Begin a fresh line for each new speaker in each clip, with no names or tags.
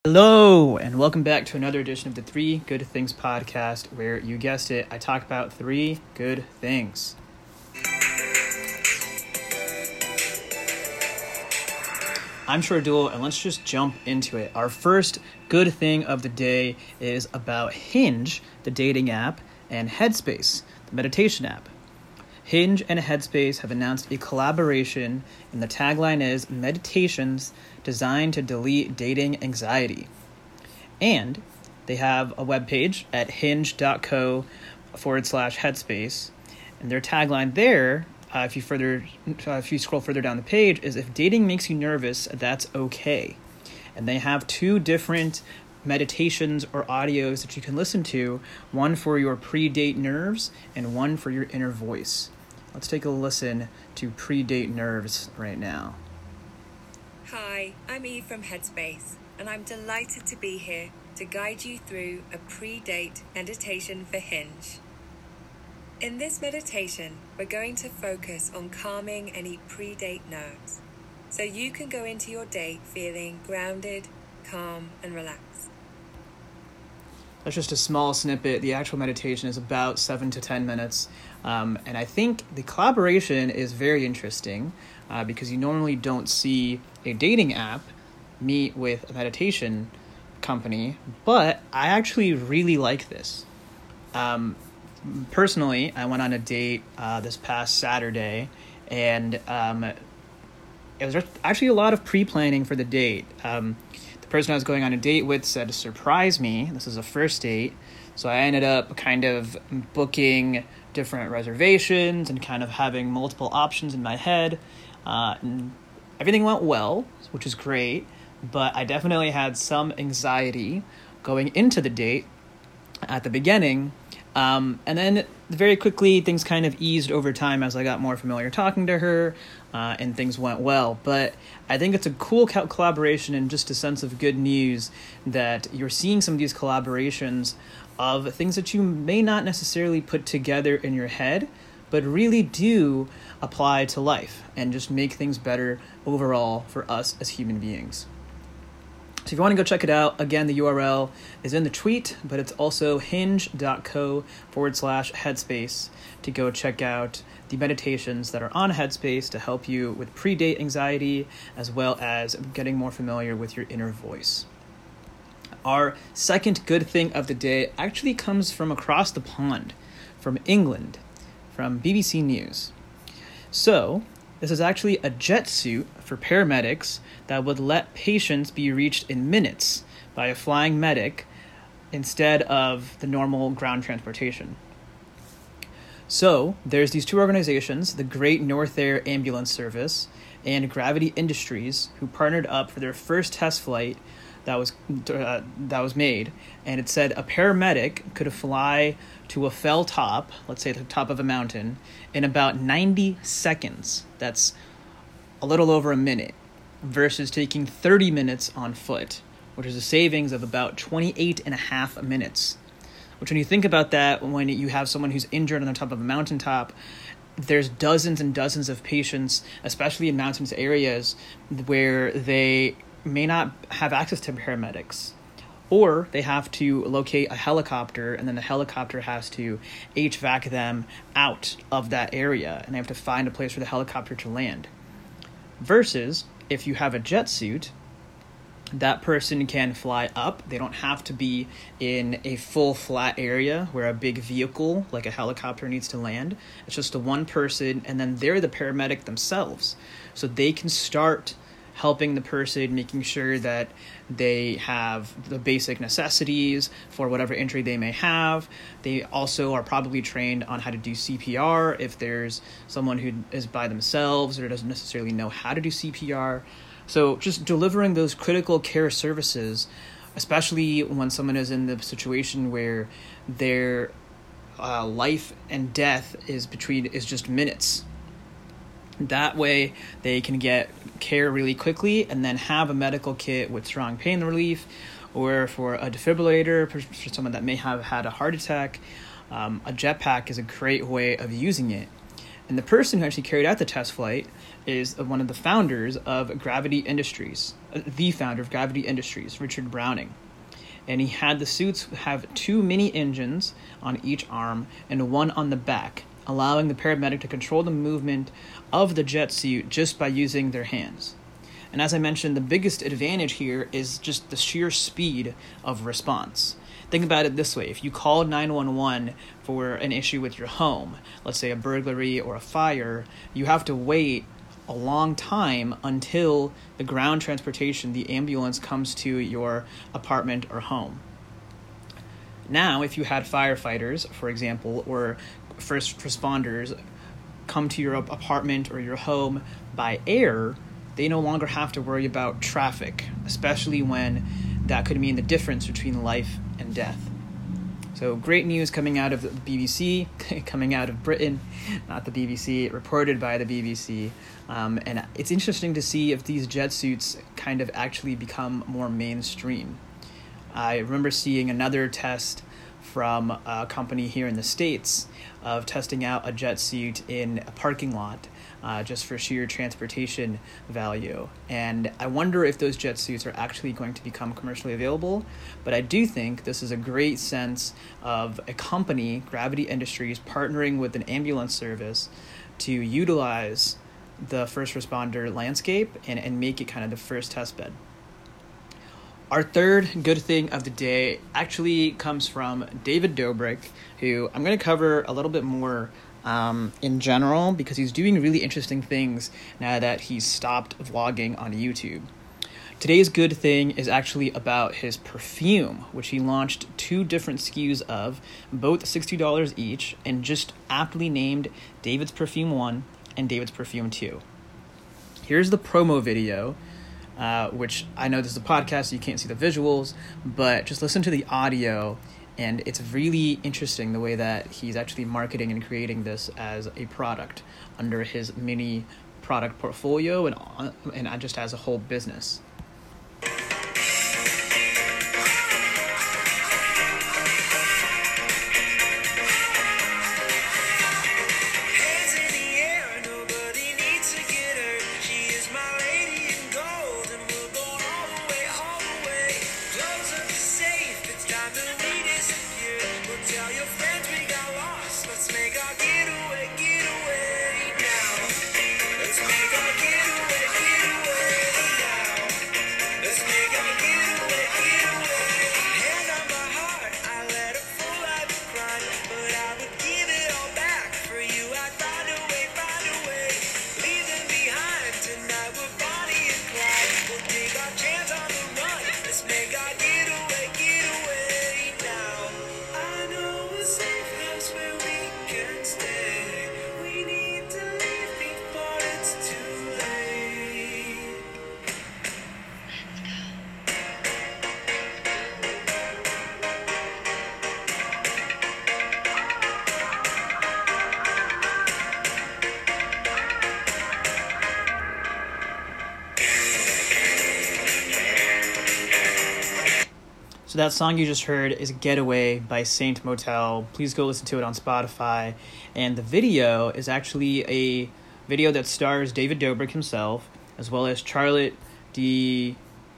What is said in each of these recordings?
Hello, and welcome back to another edition of the Three Good Things podcast, where you guessed it, I talk about three good things. I'm Shardul, and let's just jump into it. Our first good thing of the day is about Hinge, the dating app, and Headspace, the meditation app. Hinge and Headspace have announced a collaboration, and the tagline is Meditations Designed to Delete Dating Anxiety. And they have a webpage at hinge.co/Headspace. And their tagline there, if you scroll further down the page, is if dating makes you nervous, that's okay. And they have two different meditations or audios that you can listen to, one for your pre-date nerves and one for your inner voice. Let's take a listen to Pre-Date Nerves right now.
Hi, I'm Eve from Headspace, and I'm delighted to be here to guide you through a pre-date meditation for Hinge. In this meditation, we're going to focus on calming any pre-date nerves, so you can go into your date feeling grounded, calm, and relaxed.
That's just a small snippet. The actual meditation is about 7 to 10 minutes. And I think the collaboration is very interesting because you normally don't see a dating app meet with a meditation company, but I actually really like this. Personally, I went on a date this past Saturday, and it was actually a lot of pre-planning for the date. The person I was going on a date with said to surprise me. This is a first date. So I ended up kind of booking different reservations and kind of having multiple options in my head. And everything went well, which is great. But I definitely had some anxiety going into the date at the beginning. And then very quickly, things kind of eased over time as I got more familiar talking to her, and things went well. But I think it's a cool collaboration and just a sense of good news that you're seeing some of these collaborations of things that you may not necessarily put together in your head, but really do apply to life and just make things better overall for us as human beings. So if you want to go check it out, again, the URL is in the tweet, but it's also hinge.co/Headspace to go check out the meditations that are on Headspace to help you with pre-date anxiety, as well as getting more familiar with your inner voice. Our second good thing of the day actually comes from across the pond, from England, from BBC News. So, this is actually a jet suit for paramedics that would let patients be reached in minutes by a flying medic instead of the normal ground transportation. So, there's these two organizations, the Great North Air Ambulance Service and Gravity Industries, who partnered up for their first test flight that was made, and it said a paramedic could fly to a fell top, let's say the top of a mountain, in about 90 seconds. That's a little over a minute, versus taking 30 minutes on foot, which is a savings of about 28 and a half minutes. Which, when you think about that, when you have someone who's injured on the top of a mountaintop, there's dozens and dozens of patients, especially in mountainous areas, where they may not have access to paramedics, or they have to locate a helicopter, and then the helicopter has to HVAC them out of that area, and they have to find a place for the helicopter to land. Versus, if you have a jet suit, that person can fly up. They don't have to be in a full flat area where a big vehicle like a helicopter needs to land. It's just a one person, and then they're the paramedic themselves. So they can start helping the person, making sure that they have the basic necessities for whatever injury they may have. They also are probably trained on how to do CPR if there's someone who is by themselves or doesn't necessarily know how to do CPR. So just delivering those critical care services, especially when someone is in the situation where their life and death is just minutes. That way they can get care really quickly and then have a medical kit with strong pain relief, or for a defibrillator for someone that may have had a heart attack. A jetpack is a great way of using it. And the person who actually carried out the test flight is one of the founders of Gravity Industries, the founder of Gravity Industries, Richard Browning. And he had the suits have 2 mini engines on each arm and 1 on the back, allowing the paramedic to control the movement of the jet suit just by using their hands. And as I mentioned, the biggest advantage here is just the sheer speed of response. Think about it this way. If you call 911 for an issue with your home, let's say a burglary or a fire, you have to wait a long time until the ground transportation, the ambulance, comes to your apartment or home. Now, if you had firefighters, for example, or first responders come to your apartment or your home by air, they no longer have to worry about traffic, especially when that could mean the difference between life and death. So great news coming out of the BBC, coming out of Britain, not the BBC, reported by the BBC. And it's interesting to see if these jet suits kind of actually become more mainstream. I remember seeing another test from a company here in the States of testing out a jet suit in a parking lot just for sheer transportation value. And I wonder if those jet suits are actually going to become commercially available. But I do think this is a great sense of a company, Gravity Industries, partnering with an ambulance service to utilize the first responder landscape and make it kind of the first test bed. Our third good thing of the day actually comes from David Dobrik, who I'm going to cover a little bit more in general because he's doing really interesting things now that he's stopped vlogging on YouTube. Today's good thing is actually about his perfume, which he launched 2 different SKUs of, both $60 each, and just aptly named David's Perfume 1 and David's Perfume 2. Here's the promo video, which I know this is a podcast, so you can't see the visuals, but just listen to the audio. And it's really interesting the way that he's actually marketing and creating this as a product under his mini product portfolio and just as a whole business. So that song you just heard is Getaway by Saint Motel. Please go listen to it on Spotify. And the video is actually a video that stars David Dobrik himself, as well as Charlotte I'm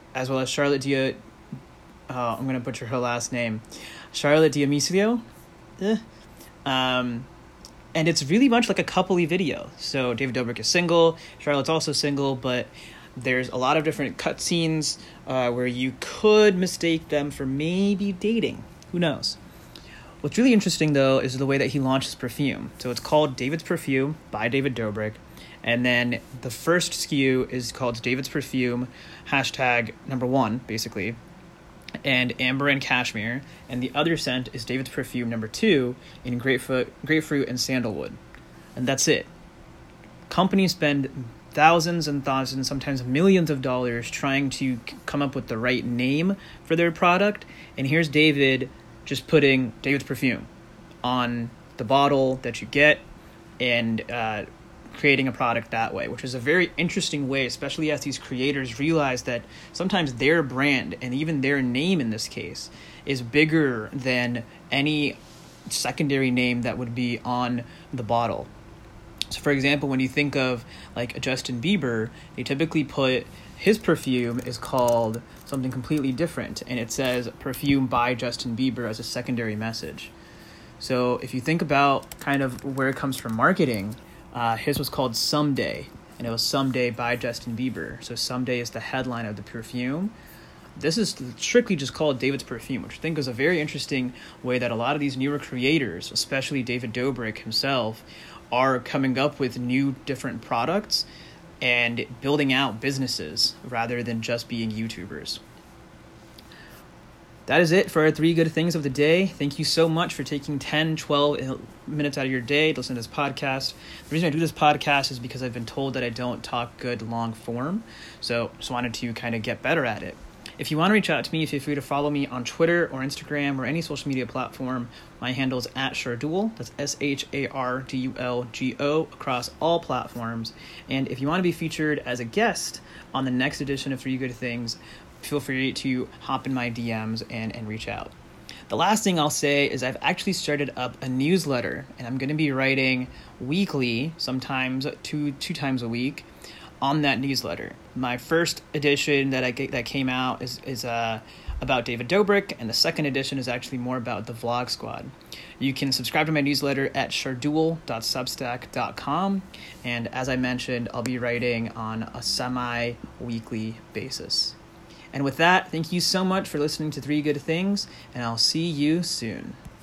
going to butcher her last name. Charlotte D'Amico. And it's really much like a coupley video. So David Dobrik is single, Charlotte's also single, but there's a lot of different cutscenes where you could mistake them for maybe dating. Who knows? What's really interesting, though, is the way that he launched his perfume. So it's called David's Perfume by David Dobrik. And then the first SKU is called David's Perfume, #1, basically, and Amber and Cashmere. And the other scent is David's Perfume #2 in grapefruit and sandalwood. And that's it. Companies spend thousands and thousands, sometimes millions of dollars trying to come up with the right name for their product. And here's David just putting David's Perfume on the bottle that you get and creating a product that way, which is a very interesting way, especially as these creators realize that sometimes their brand and even their name in this case is bigger than any secondary name that would be on the bottle. So for example, when you think of like a Justin Bieber, they typically put his perfume is called something completely different, and it says perfume by Justin Bieber as a secondary message. So if you think about kind of where it comes from marketing, his was called Someday, and it was Someday by Justin Bieber. So Someday is the headline of the perfume. This is strictly just called David's Perfume, which I think is a very interesting way that a lot of these newer creators, especially David Dobrik himself, are coming up with new different products and building out businesses rather than just being YouTubers. That is it for our 3 good things of the day. Thank you so much for taking 10, 12 minutes out of your day to listen to this podcast. The reason I do this podcast is because I've been told that I don't talk good long form. So just wanted to kind of get better at it. If you want to reach out to me, feel free to follow me on Twitter or Instagram or any social media platform. My handle is @Shardul. That's SHARDULGO across all platforms. And if you want to be featured as a guest on the next edition of 3 Good Things, feel free to hop in my DMs and reach out. The last thing I'll say is I've actually started up a newsletter, and I'm going to be writing weekly, sometimes two times a week, on that newsletter. My first edition that came out is about David Dobrik, and the second edition is actually more about the Vlog Squad. You can subscribe to my newsletter at shardul.substack.com, and as I mentioned, I'll be writing on a semi-weekly basis. And with that, thank you so much for listening to 3 Good Things, and I'll see you soon.